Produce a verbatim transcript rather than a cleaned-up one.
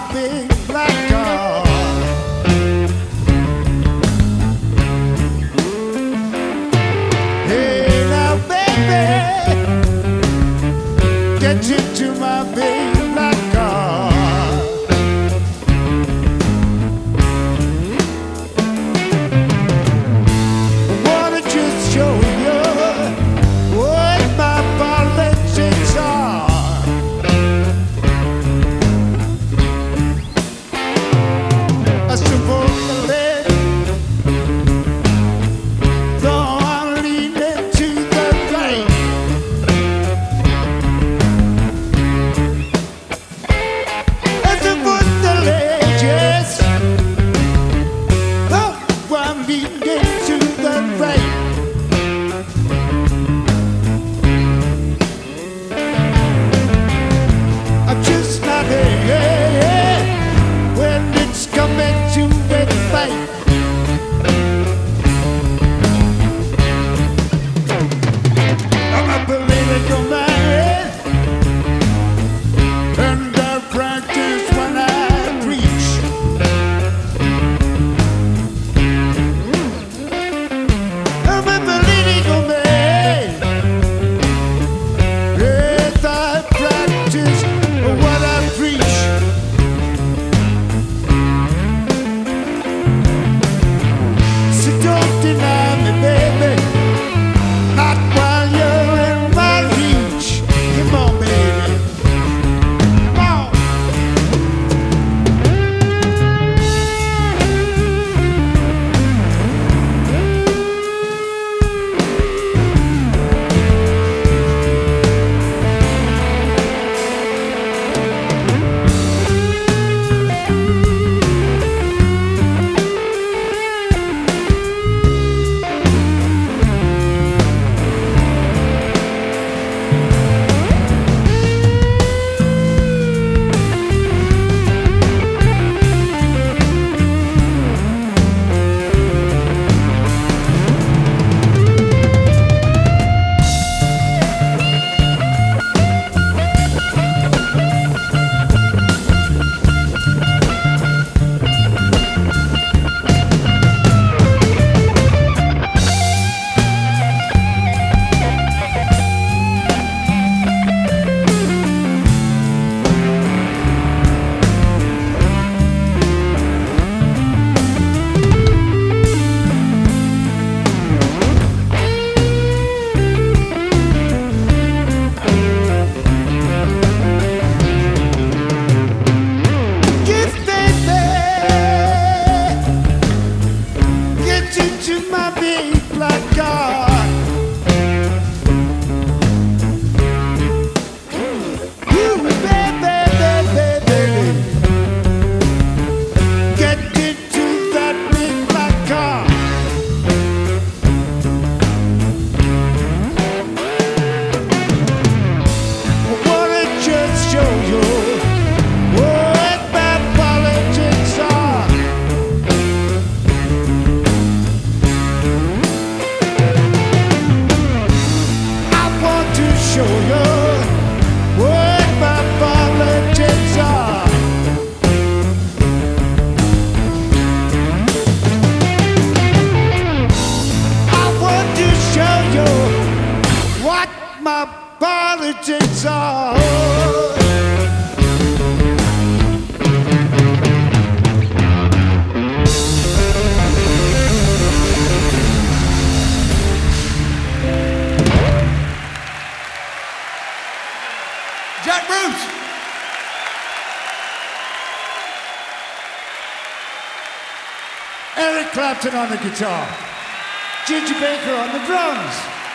big black car. Hey now baby, get into my big black car. I wanna just show you what my politics are. I suppose the lady, though I'm leaning to the right. I suppose the lady, yes, though I'm leaning to the right. I'm just not here when it's coming to a fight. I'm a political man, and I practice when I preach. I'm a political man, yes, I practice what I preach. So don't deny me, baby, not while you're in my reach. Come on, baby, come on. Yes, baby, get into my big black car. Ooh, baby, baby, baby, get into that big black car. I wanna just show you what my politics are. I want to show you what my politics are. I want to show you what my politics are. Jack Bruce. Eric Clapton on the guitar, Ginger Baker on the drums.